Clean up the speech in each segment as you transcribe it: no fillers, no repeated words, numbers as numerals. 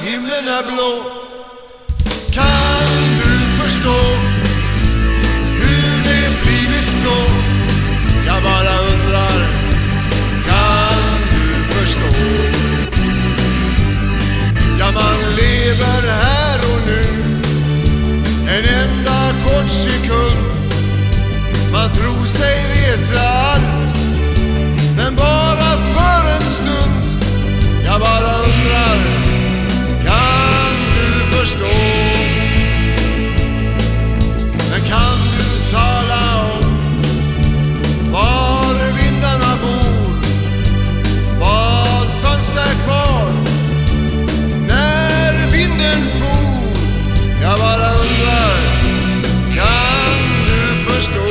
himlen är blå? Kan du förstå hur det blivit så? Jag bara undrar, kan du förstå? Ja, man lever här och nu en enda kort sekund. Man tror sig veta allt, men bara för en stund. Jag bara undrar, kan du förstå? Men kan du tala om var vindarna bor? Vad fanns där kvar när vinden for? Jag bara undrar, kan du förstå?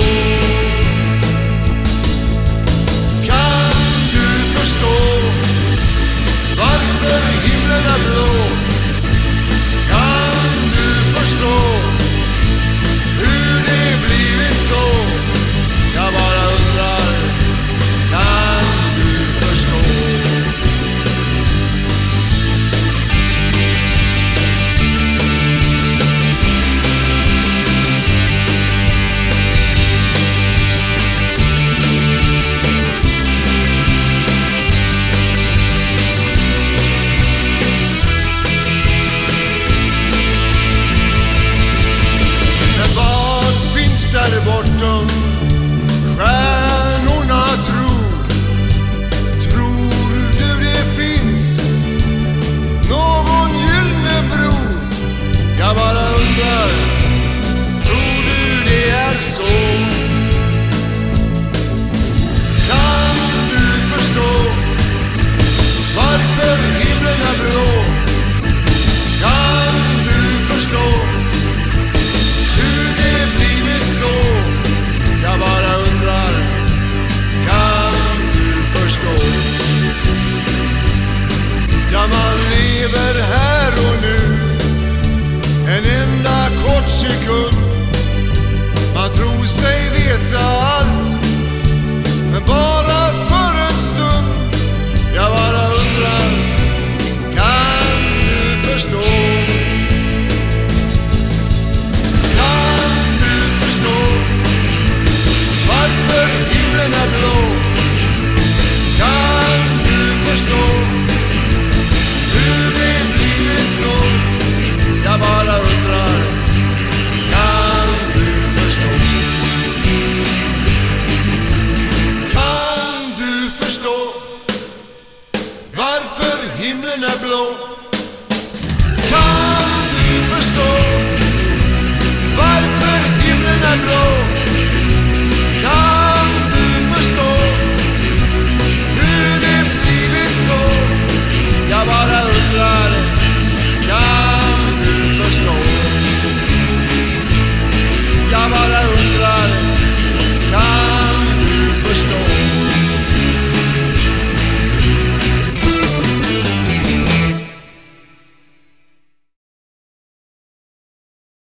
Kan du förstå varför himlen är blå? Kan du förstå hur det blivit så? Jag bara undrar, kan du förstå? Där bortom stjärnorna tror du det finns någon gyllene bro? Jag bara undrar, tror du det är så? Kan du förstå varför himlen är blå? Kan du förstå hur det blivit så? Jag bara undrar, kan du förstå? Ja, man lever här och nu en enda kort sekund. Man tror sig veta allt, men bara för en stund. Jag bara undrar, kan du förstå? Varför himlen är blå? Kan du förstå hur det blivit så? Jag bara undrar, kan du förstå? Kan du förstå varför himlen är blå? Kan du förstå varför himlen är blå?